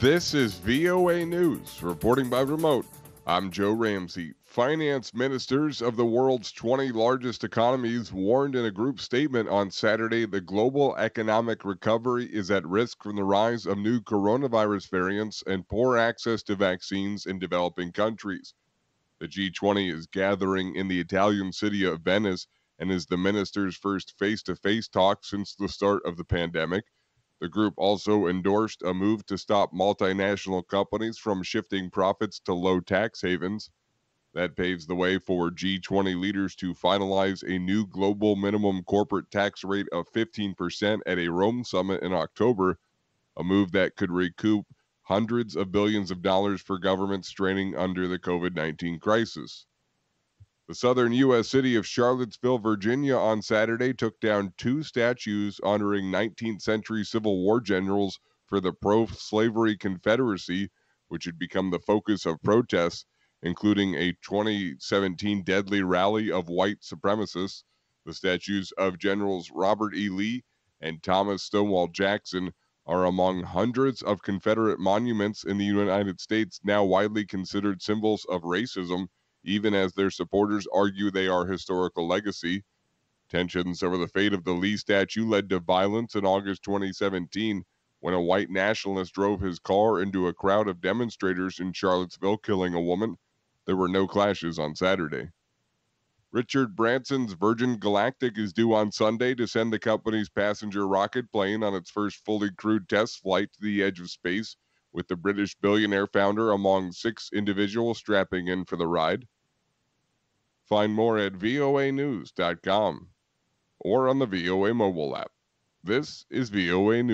This is VOA News, reporting by remote. I'm Joe Ramsey. Finance ministers of the world's 20 largest economies warned in a group statement on Saturday the global economic recovery is at risk from the rise of new coronavirus variants and poor access to vaccines in developing countries. The G20 is gathering in the Italian city of Venice and is the ministers' first face to face talk since the start of the pandemic. The group also endorsed a move to stop multinational companies from shifting profits to low tax havens. That paves the way for G20 leaders to finalize a new global minimum corporate tax rate of 15% at a Rome summit in October, a move that could recoup hundreds of billions of dollars for governments straining under the COVID 19 crisis. The southern U.S. city of Charlottesville, Virginia, on Saturday took down two statues honoring 19th century Civil War generals for the pro slavery Confederacy, which had become the focus of protests, including a 2017 deadly rally of white supremacists. The statues of Generals Robert E. Lee and Thomas Stonewall Jackson are among hundreds of Confederate monuments in the United States now widely considered symbols of racism, even as their supporters argue they are historical legacy. Tensions over the fate of the Lee statue led to violence in August 2017 when a white nationalist drove his car into a crowd of demonstrators in Charlottesville, killing a woman. There were no clashes on Saturday. Richard Branson's Virgin Galactic is due on Sunday to send the company's passenger rocket plane on its first fully crewed test flight to the edge of space, with the British billionaire founder among 6 individuals strapping in for the ride. Find more at voanews.com or on the VOA mobile app. This is VOA News.